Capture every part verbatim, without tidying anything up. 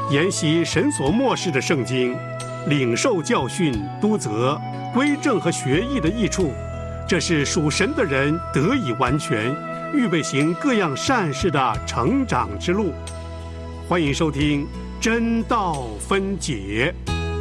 研习神所默示的圣经，领受教训、督责、归正和学义的益处，这是属神的人得以完全，预备行各样善事的成长之路。欢迎收听真道分解。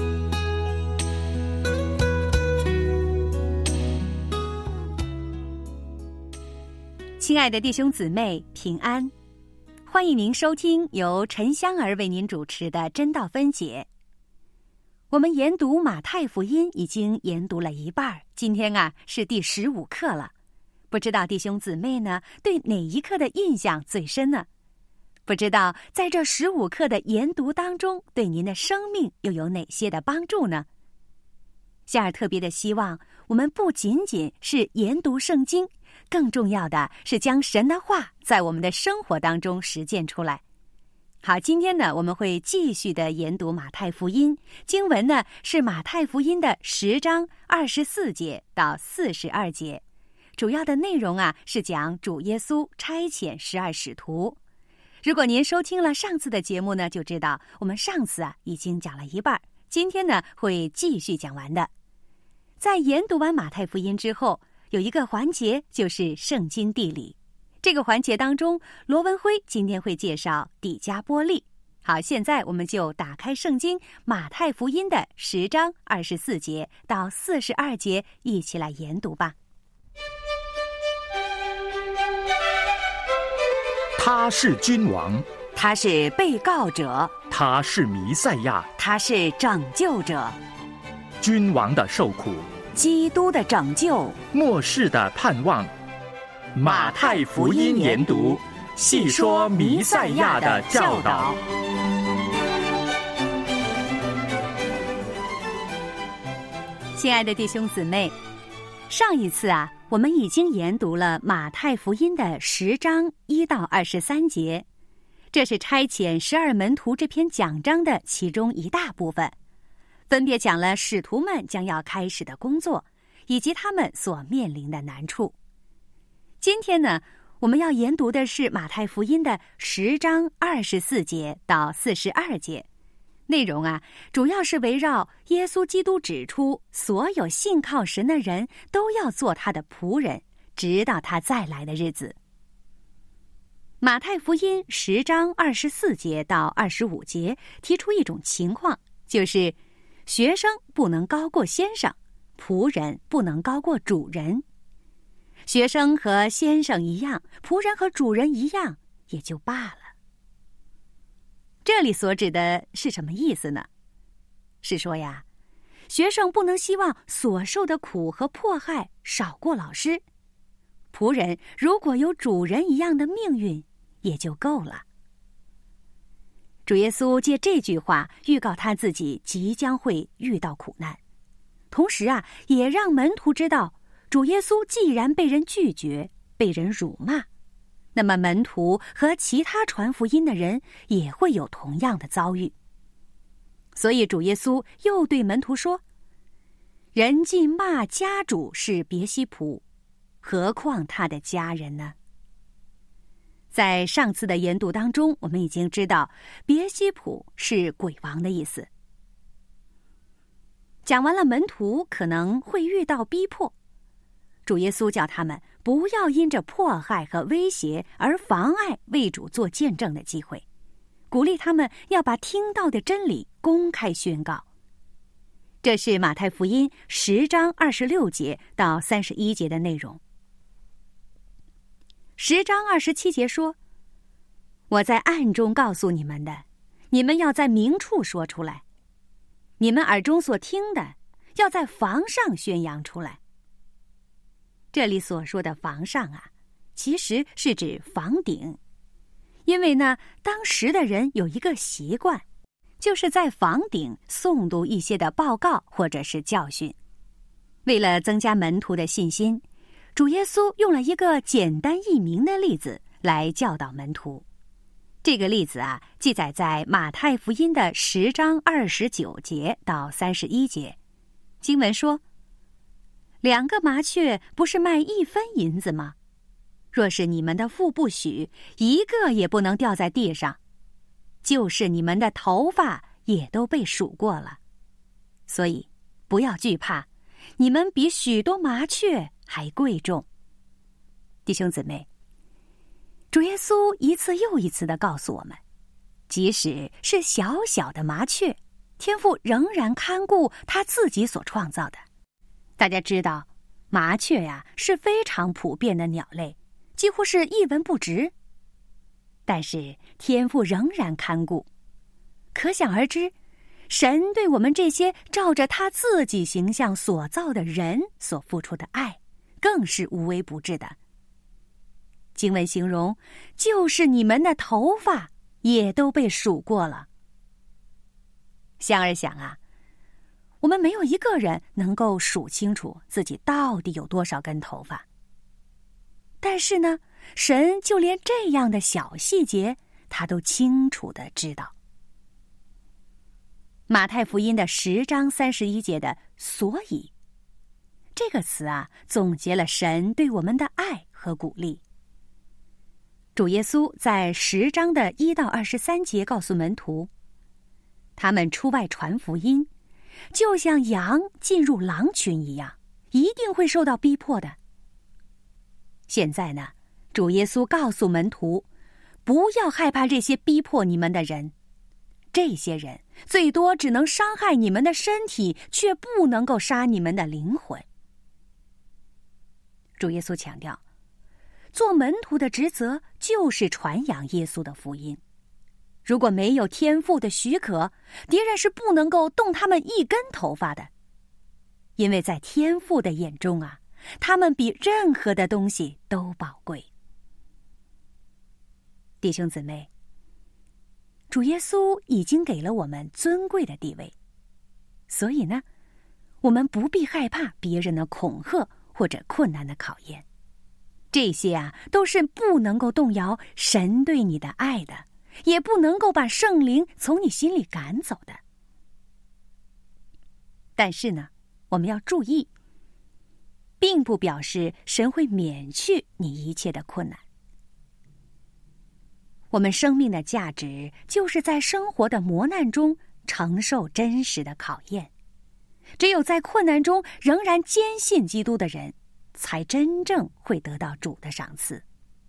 亲爱的弟兄姊妹，平安！欢迎您收听由陈香儿为您主持的真道分解。我们研读马太福音已经研读了一半，今天啊是第十五课了。不知道弟兄姊妹呢对哪一课的印象最深呢？不知道在这十五课的研读当中，对您的生命又有哪些的帮助呢？香儿特别的希望我们不仅仅是研读圣经，更重要的是将神的话在我们的生活当中实践出来。好，今天呢我们会继续的研读马太福音，经文呢是马太福音的十章二十四节到四十二节，主要的内容啊是讲主耶稣差遣十二使徒。如果您收听了上次的节目呢，就知道我们上次啊已经讲了一半，今天呢会继续讲完的。在研读完马太福音之后，有一个环节就是圣经地理。这个环节当中，罗文辉今天会介绍底加波利。好，现在我们就打开圣经马太福音的十章二十四节到四十二节，一起来研读吧。 他是君王， 他是被告者， 他是弥赛亚， 他是拯救者。 君王的受苦， 基督的拯救， 末世的盼望。马太福音研读，细说弥赛亚的教导。 亲爱的弟兄姊妹，上一次啊，我们已经研读了马太福音的十章一到二十三节，这是差遣十二门徒这篇讲章的其中一大部分，分别讲了使徒们将要开始的工作，以及他们所面临的难处。今天呢，我们要研读的是马太福音的十章二十四节到四十二节，内容啊，主要是围绕耶稣基督指出，所有信靠神的人都要做他的仆人，直到他再来的日子。马太福音十章二十四节到二十五节提出一种情况，就是学生不能高过先生，仆人不能高过主人。学生和先生一样，仆人和主人一样，也就罢了。这里所指的是什么意思呢？是说呀，学生不能希望所受的苦和迫害少过老师，仆人如果有主人一样的命运，也就够了。主耶稣借这句话预告他自己即将会遇到苦难，同时啊，也让门徒知道，主耶稣既然被人拒绝，被人辱骂，那么门徒和其他传福音的人也会有同样的遭遇。所以主耶稣又对门徒说，人既骂家主是别西卜，何况他的家人呢？在上次的研读当中，我们已经知道别西卜是鬼王的意思。讲完了门徒可能会遇到逼迫，主耶稣叫他们不要因着迫害和威胁而妨碍为主做见证的机会，鼓励他们要把听到的真理公开宣告。这是马太福音十章二十六节到三十一节的内容。十章二十七节说，我在暗中告诉你们的，你们要在明处说出来；你们耳中所听的，要在房上宣扬出来。这里所说的房上啊，其实是指房顶，因为呢，当时的人有一个习惯，就是在房顶诵读一些的报告或者是教训。为了增加门徒的信心，主耶稣用了一个简单易明的例子来教导门徒。这个例子啊，记载在马太福音的十章二十九节到三十一节。经文说，两个麻雀不是卖一分银子吗？若是你们的父不许，一个也不能掉在地上。 就是你们的头发也都被数过了。所以不要惧怕，你们比许多麻雀还贵重。弟兄姊妹，主耶稣一次又一次地告诉我们，即使是小小的麻雀，天父仍然看顾他自己所创造的。大家知道，麻雀呀是非常普遍的鸟类，几乎是一文不值。但是天父仍然看顾，可想而知，神对我们这些照着他自己形象所造的人所付出的爱，更是无微不至的。经文形容，就是你们的头发也都被数过了。想而想啊，我们没有一个人能够数清楚自己到底有多少根头发。但是呢，神就连这样的小细节，他都清楚地知道。马太福音的十章三十一节的“所以”这个词啊，总结了神对我们的爱和鼓励。主耶稣在十章的一到二十三节告诉门徒，他们出外传福音，就像羊进入狼群一样，一定会受到逼迫的。现在呢，主耶稣告诉门徒，不要害怕这些逼迫你们的人，这些人最多只能伤害你们的身体，却不能够杀你们的灵魂。主耶稣强调，做门徒的职责就是传扬耶稣的福音。如果没有天父的许可，敌人是不能够动他们一根头发的。因为在天父的眼中啊，他们比任何的东西都宝贵。弟兄姊妹，主耶稣已经给了我们尊贵的地位，所以呢，我们不必害怕别人的恐吓或者困难的考验。这些啊，都是不能够动摇神对你的爱的，也不能够把圣灵从你心里赶走的。但是呢，我们要注意，并不表示神会免去你一切的困难。我们生命的价值就是在生活的磨难中承受真实的考验。只有在困难中仍然坚信基督的人，才真正会得到主的赏赐。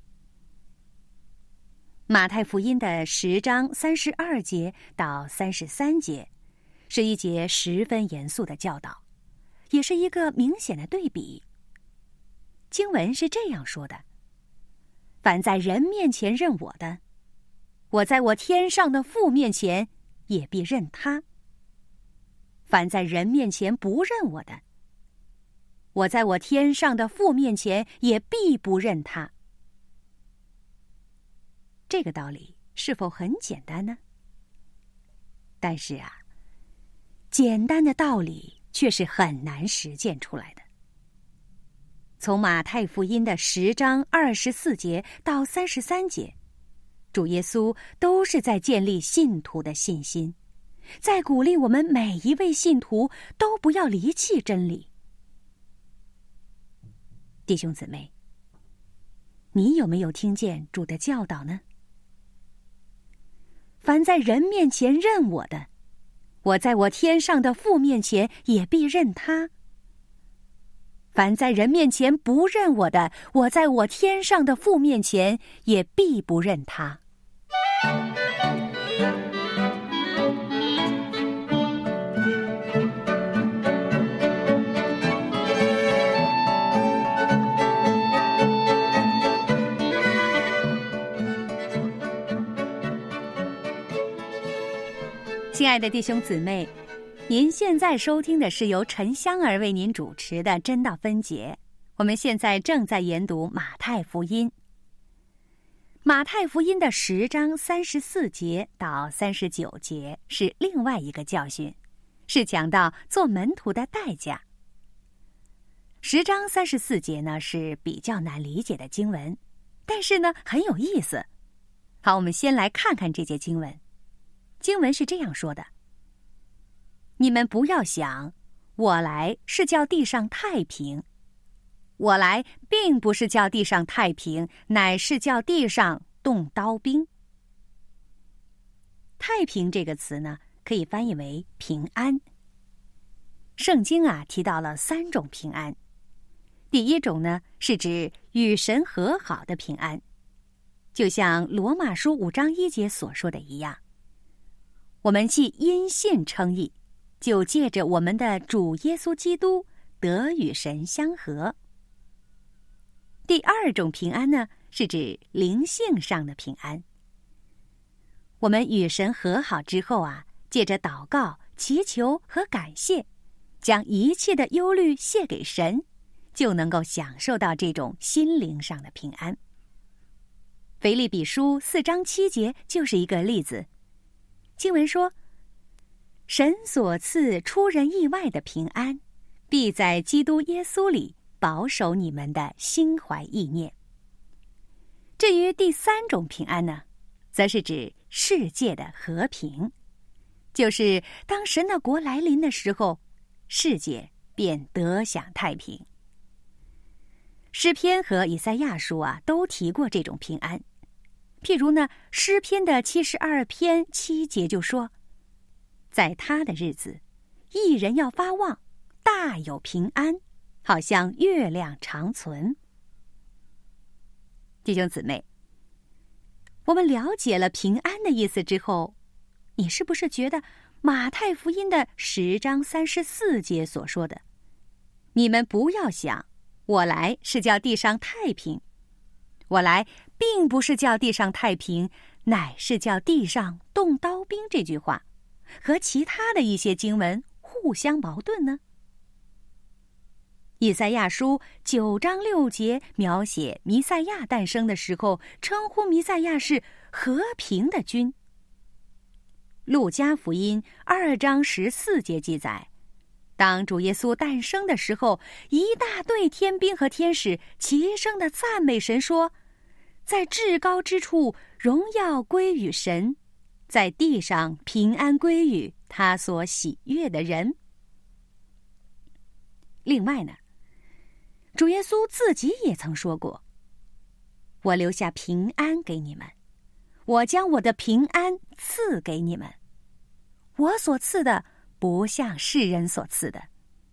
马太福音的十章三十二节到三十三节，是一节十分严肃的教导，也是一个明显的对比。经文是这样说的：凡在人面前认我的，我在我天上的父面前也必认他；凡在人面前不认我的，我在我天上的父面前也必不认他。这个道理是否很简单呢？但是啊，简单的道理却是很难实践出来的。从马太福音的十章二十四节到三十三节，主耶稣都是在建立信徒的信心，在鼓励我们每一位信徒都不要离弃真理。弟兄姊妹，你有没有听见主的教导呢？凡在人面前认我的，我在我天上的父面前也必认他；凡在人面前不认我的，我在我天上的父面前也必不认他。亲爱的弟兄姊妹，您现在收听的是由陈香儿为您主持的真道分解。我们现在正在研读马太福音。马太福音的十章三十四节到三十九节是另外一个教训，是讲到做门徒的代价。十章三十四节呢是比较难理解的经文，但是呢很有意思。好，我们先来看看这节经文。经文是这样说的：你们不要想，我来是叫地上太平。我来并不是叫地上太平，乃是叫地上动刀兵。 太平这个词呢，可以翻译为平安。圣经啊提到了三种平安。第一种呢，是指与神和好的平安，就像罗马书五章一节所说的一样，我们既因信称义，就借着我们的主耶稣基督得与神相和。第二种平安呢，是指灵性上的平安。我们与神和好之后啊，借着祷告、祈求和感谢，将一切的忧虑卸给神，就能够享受到这种心灵上的平安。腓立比书四章七节就是一个例子。经文说，神所赐出人意外的平安，必在基督耶稣里保守你们的心怀意念。至于第三种平安呢，则是指世界的和平，就是当神的国来临的时候，世界便得享太平。诗篇和以赛亚书啊都提过这种平安。譬如呢，诗篇的七十二篇七节就说，在他的日子，义人要发旺，大有平安，好像月亮长存。弟兄姊妹，我们了解了平安的意思之后，你是不是觉得马太福音的十章三十四节所说的，你们不要想我来是叫地上太平，我来并不是叫地上太平，乃是叫地上动刀兵，这句话和其他的一些经文互相矛盾呢？以赛亚书九章六节描写弥赛亚诞生的时候，称呼弥赛亚是和平的君。路加福音二章十四节记载，当主耶稣诞生的时候，一大队天兵和天使齐声地赞美神说，在至高之处荣耀归于神，在地上平安归于他所喜悦的人。另外呢，主耶稣自己也曾说过，我留下平安给你们，我将我的平安赐给你们，我所赐的不像世人所赐的。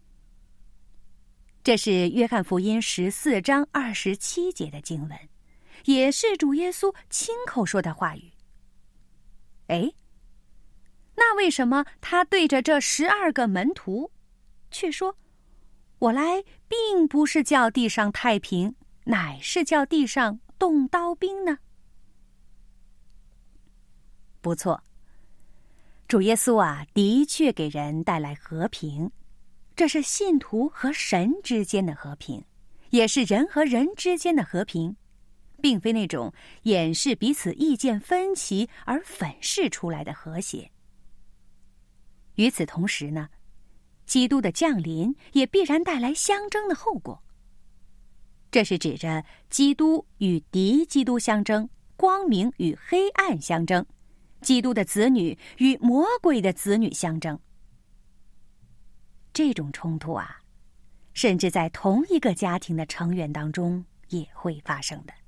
这是约翰福音十四章二十七节的经文，也是主耶稣亲口说的话语。哎，那为什么他对着这十二个门徒却说，我来并不是叫地上太平，乃是叫地上动刀兵呢？不错，主耶稣啊，的确给人带来和平，这是信徒和神之间的和平，也是人和人之间的和平，并非那种掩饰彼此意见分歧而粉饰出来的和谐。与此同时呢，基督的降临也必然带来相争的后果。这是指着基督与敌基督相争，光明与黑暗相争，基督的子女与魔鬼的子女相争。这种冲突啊，甚至在同一个家庭的成员当中也会发生的。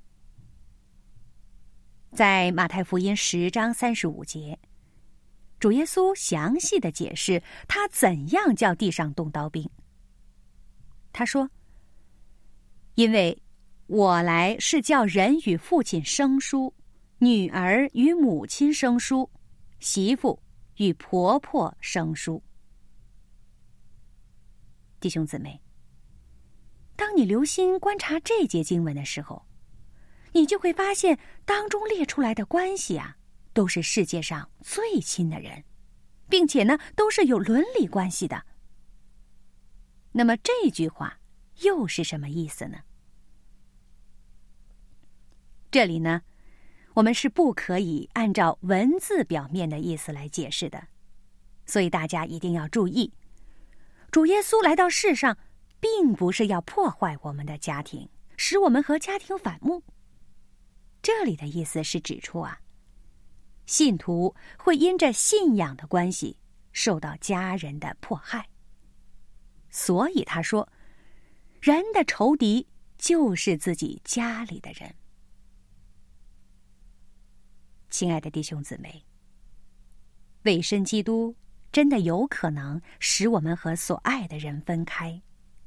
在马太福音十章三十五节，主耶稣详细的解释他怎样叫地上动刀兵。他说，因为我来是叫人与父亲生疏，女儿与母亲生疏，媳妇与婆婆生疏。弟兄姊妹，当你留心观察这节经文的时候，你就会发现当中列出来的关系啊，都是世界上最亲的人，并且呢，都是有伦理关系的。那么这句话又是什么意思呢？这里呢，我们是不可以按照文字表面的意思来解释的，所以大家一定要注意，主耶稣来到世上，并不是要破坏我们的家庭，使我们和家庭反目。这里的意思是指出啊，信徒会因着信仰的关系受到家人的迫害，所以他说，人的仇敌就是自己家里的人。亲爱的弟兄姊妹， 委身基督真的有可能使我们和所爱的人分开。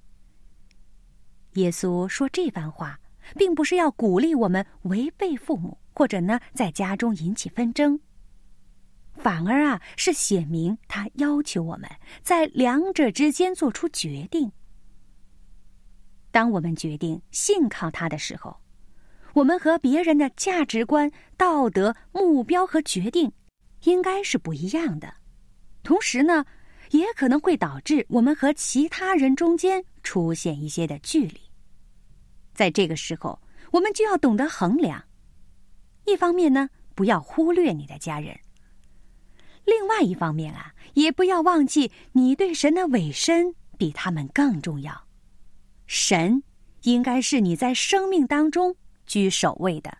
耶稣说这番话，并不是要鼓励我们违背父母，或者呢在家中引起纷争，反而啊是显明他要求我们在两者之间做出决定。当我们决定信靠他的时候，我们和别人的价值观、道德、目标和决定应该是不一样的，同时呢也可能会导致我们和其他人中间出现一些的距离。在这个时候，我们就要懂得衡量，一方面呢不要忽略你的家人，另外一方面啊也不要忘记你对神的委身比他们更重要。神应该是你在生命当中居首位的。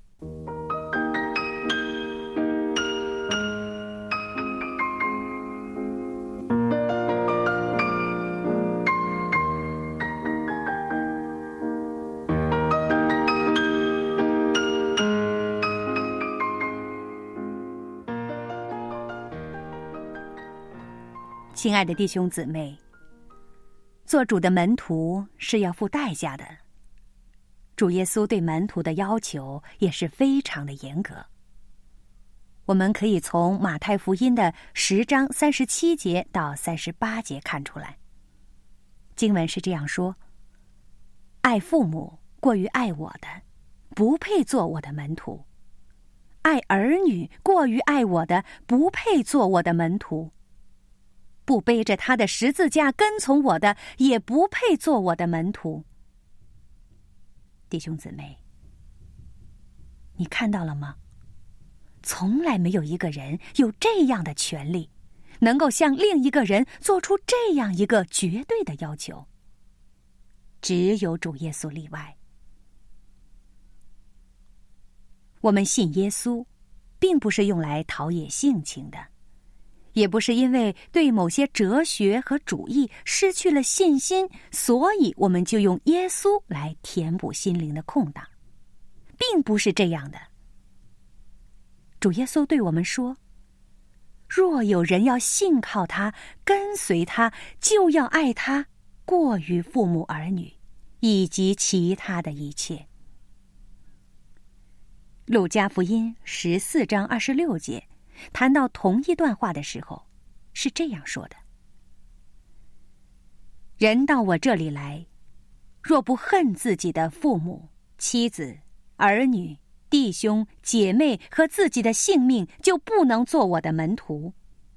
亲爱的弟兄姊妹，做主的门徒是要付代价的。主耶稣对门徒的要求也是非常的严格。我们可以从马太福音的十章三十七节到三十八节看出来。经文是这样说：爱父母过于爱我的，不配做我的门徒；爱儿女过于爱我的，不配做我的门徒；不背着他的十字架跟从我的，也不配做我的门徒。弟兄姊妹，你看到了吗？从来没有一个人有这样的权利，能够向另一个人做出这样一个绝对的要求，只有主耶稣例外。我们信耶稣，并不是用来陶冶性情的，也不是因为对某些哲学和主义失去了信心，所以我们就用耶稣来填补心灵的空档，并不是这样的。主耶稣对我们说，若有人要信靠他，跟随他，就要爱他过于父母儿女以及其他的一切。路加福音十四章二十六节谈到同一段话的时候，是这样说的：人到我这里来，若不恨自己的父母、妻子、儿女、弟兄、姐妹和自己的性命，就不能做我的门徒。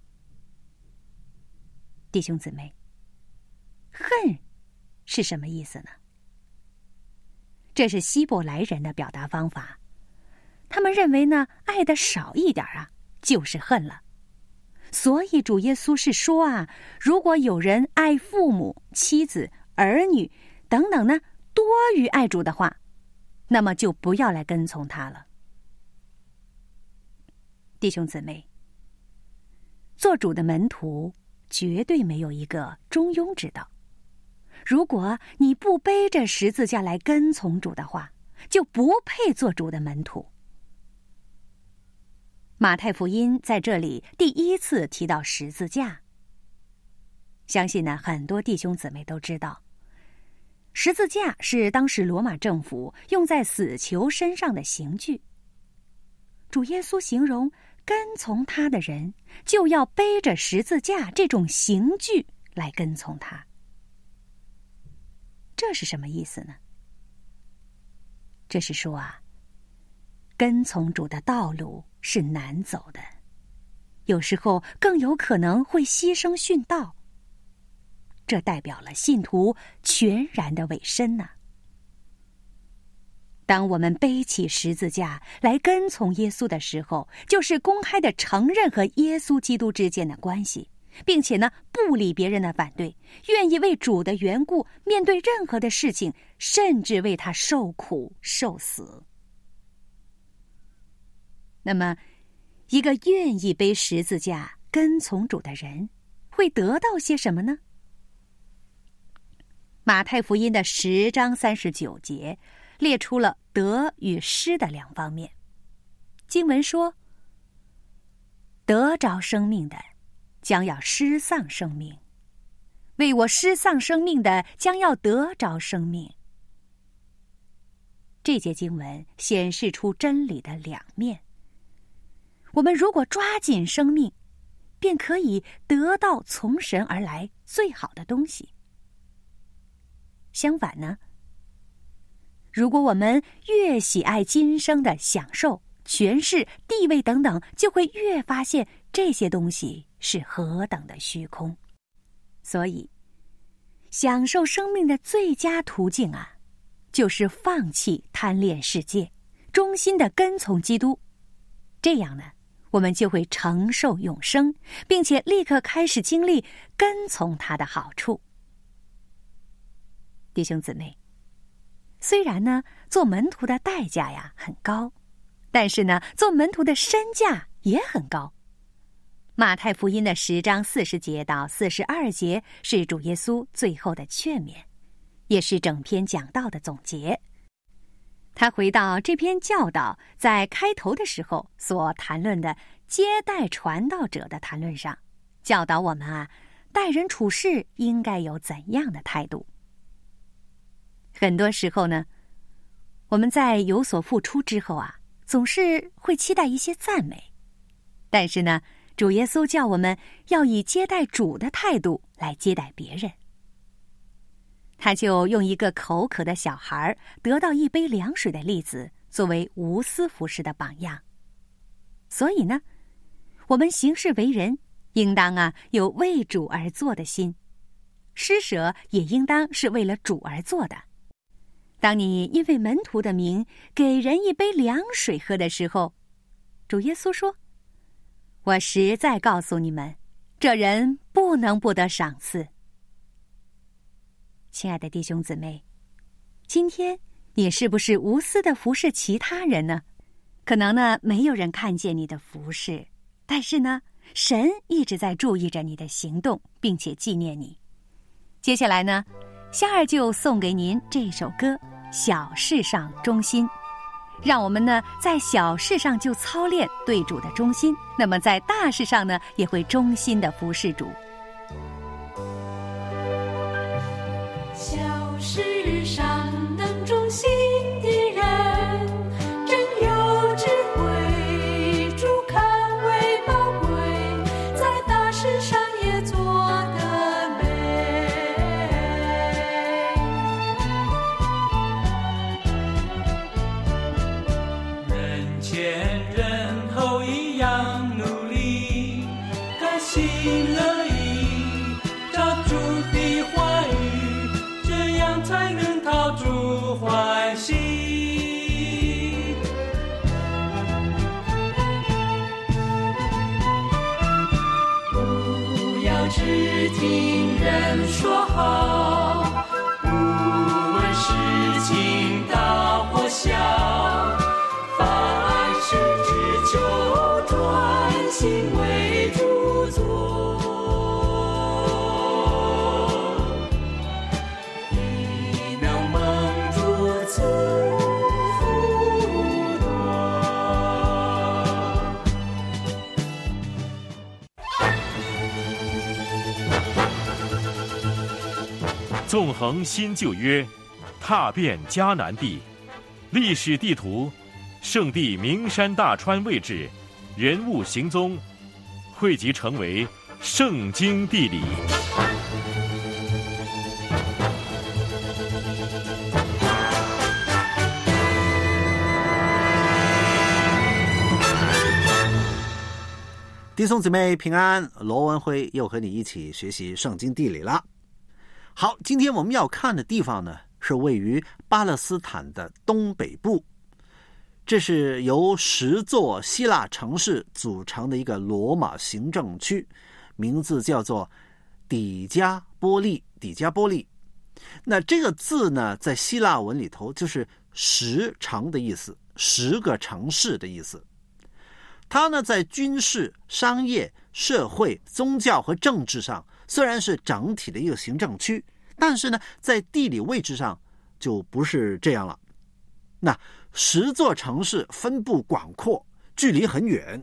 弟兄姊妹，恨是什么意思呢？这是希伯来人的表达方法。他们认为呢，爱的少一点啊，就是恨了。所以主耶稣是说啊，如果有人爱父母、妻子、儿女等等呢，多于爱主的话，那么就不要来跟从他了。弟兄姊妹，做主的门徒绝对没有一个中庸之道。如果你不背着十字架来跟从主的话，就不配做主的门徒。马太福音在这里第一次提到十字架，相信呢很多弟兄姊妹都知道，十字架是当时罗马政府用在死囚身上的刑具。主耶稣形容跟从他的人就要背着十字架这种刑具来跟从他。这是什么意思呢？这是说啊，跟从主的道路是难走的，有时候更有可能会牺牲殉道。这代表了信徒全然的委身呢、啊。当我们背起十字架来跟从耶稣的时候，就是公开的承认和耶稣基督之间的关系，并且呢不理别人的反对，愿意为主的缘故面对任何的事情，甚至为他受苦受死。那么一个愿意背十字架跟从主的人会得到些什么呢？马太福音的十章三十九节列出了得与失的两方面。经文说， 得着生命的，将要失丧生命；为我失丧生命的，将要得着生命。这节经文显示出真理的两面。我们如果抓紧生命，便可以得到从神而来最好的东西。相反呢，如果我们越喜爱今生的享受、权势、地位等等，就会越发现这些东西是何等的虚空。所以，享受生命的最佳途径啊，就是放弃贪恋世界，忠心的跟从基督。这样呢，我们就会承受永生，并且立刻开始经历跟从他的好处。弟兄姊妹，虽然呢，做门徒的代价呀很高，但是呢，做门徒的身价也很高。马太福音的十章四十节到四十二节是主耶稣最后的劝勉，也是整篇讲道的总结。他回到这篇教导在开头的时候所谈论的接待传道者的谈论上，教导我们啊，待人处事应该有怎样的态度。很多时候呢，我们在有所付出之后啊，总是会期待一些赞美。但是呢，主耶稣叫我们要以接待主的态度来接待别人。他就用一个口渴的小孩得到一杯凉水的例子作为无私服侍的榜样。所以呢，我们行事为人应当啊有为主而做的心，施舍也应当是为了主而做的。当你因为门徒的名给人一杯凉水喝的时候，主耶稣说，我实在告诉你们，这人不能不得赏赐。亲爱的弟兄姊妹，今天你是不是无私的服侍其他人呢？可能呢，没有人看见你的服侍，但是呢，神一直在注意着你的行动，并且纪念你。接下来呢，夏儿就送给您这首歌《小事上忠心》，让我们呢在小事上就操练对主的忠心，那么在大事上呢，也会忠心的服侍主。 小事上能忠心的人，真有智慧，主看为宝贵，在大事上也做得美。 人前人后一样努力，甘心乐意照主的话语，这样才能讨主欢喜。不要只听人说好，无论事情大或小，凡事只求专心为主做，必能蒙主赐福多。 纵横新旧约，踏遍迦南地，历史地图，圣地名山大川位置，人物行踪，汇集成为圣经地理。 弟兄姊妹平安，罗文辉又和你一起学习圣经地理了。好，今天我们要看的地方呢，是位于巴勒斯坦的东北部，这是由十座希腊城市组成的一个罗马行政区，名字叫做底加波利。底加波利，那这个字呢，在希腊文里头就是十城的意思，十个城市的意思。它呢，在军事、商业、社会、宗教和政治上虽然是整体的一个行政区，但是呢，在地理位置上就不是这样了。那十座城市分布广阔，距离很远，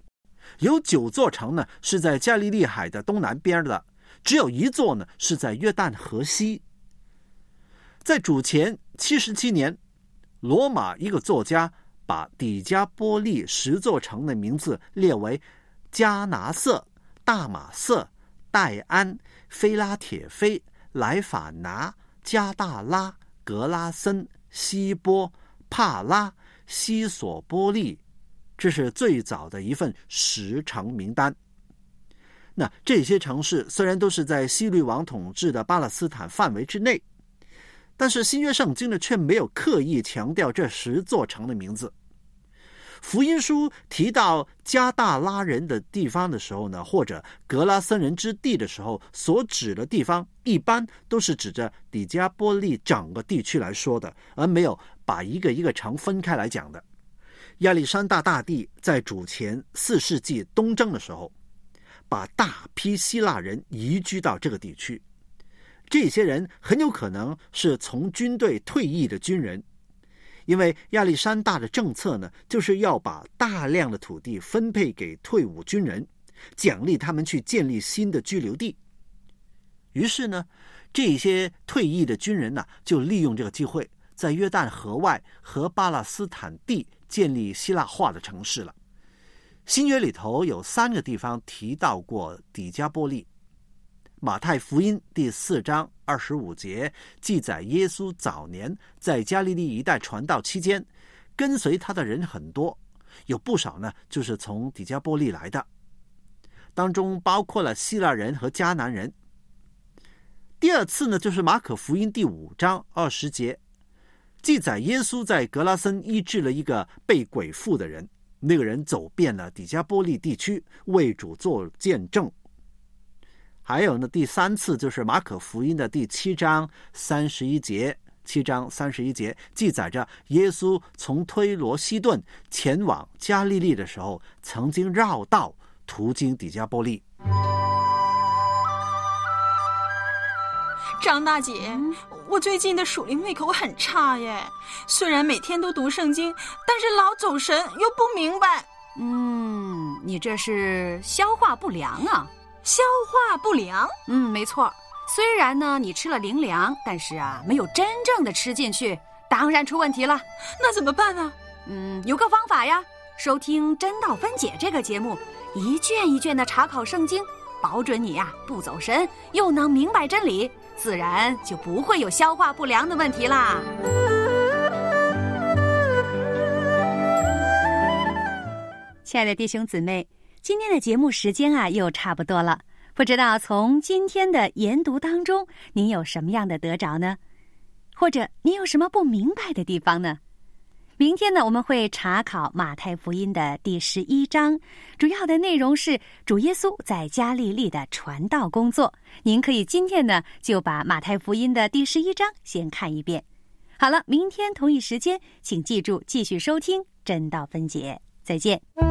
有九座城呢是在加利利海的东南边的，只有一座呢是在约旦河西。在主前七十七年，罗马一个作家把底加波利十座城的名字列为加拿瑟、大马色、戴安、菲拉铁菲、莱法拿、加大拉、格拉森、希波、帕拉、西索波利，这是最早的一份十城名单。那这些城市虽然都是在希律王统治的巴勒斯坦范围之内，但是新约圣经呢却没有刻意强调这十座城的名字。福音书提到加大拉人的地方的时候呢，或者格拉森人之地的时候，所指的地方一般都是指着底加波利整个地区来说的，而没有把一个一个城分开来讲的。亚历山大大帝在主前四世纪东征的时候，把大批希腊人移居到这个地区，这些人很有可能是从军队退役的军人，因为亚历山大的政策呢，就是要把大量的土地分配给退伍军人，奖励他们去建立新的居留地。于是呢，这些退役的军人呢，就利用这个机会，在约旦河外和巴勒斯坦地建立希腊化的城市了。新约里头有三个地方提到过底加波利。马太福音第四章二十五节记载，耶稣早年在加利利一带传道期间，跟随他的人很多，有不少呢就是从底加波利来的，当中包括了希腊人和迦南人。第二次呢，就是马可福音第五章二十节，记载耶稣在格拉森医治了一个被鬼附的人，那个人走遍了底加波利地区，为主做见证。还有呢，第三次就是马可福音的第七章三十一节，七章三十一节记载着耶稣从推罗西顿前往加利利的时候，曾经绕道途经底加波利。 张大姐，我最近的属灵胃口很差耶，虽然每天都读圣经，但是老走神又不明白。 嗯，你这是消化不良啊。 消化不良？ 嗯，没错。虽然呢你吃了灵粮，但是啊没有真正的吃进去，当然出问题了。 那怎么办呢？ 嗯，有个方法呀，收听真道分解这个节目，一卷一卷的查考圣经，保准你呀不走神，又能明白真理，自然就不会有消化不良的问题啦。亲爱的弟兄姊妹，今天的节目时间啊又差不多了，不知道从今天的研读当中您有什么样的得着呢？或者你有什么不明白的地方呢？明天呢我们会查考马太福音的第十一章，主要的内容是主耶稣在加利利的传道工作。您可以今天呢就把马太福音的第十一章先看一遍。好了，明天同一时间请记住继续收听真道分解，再见。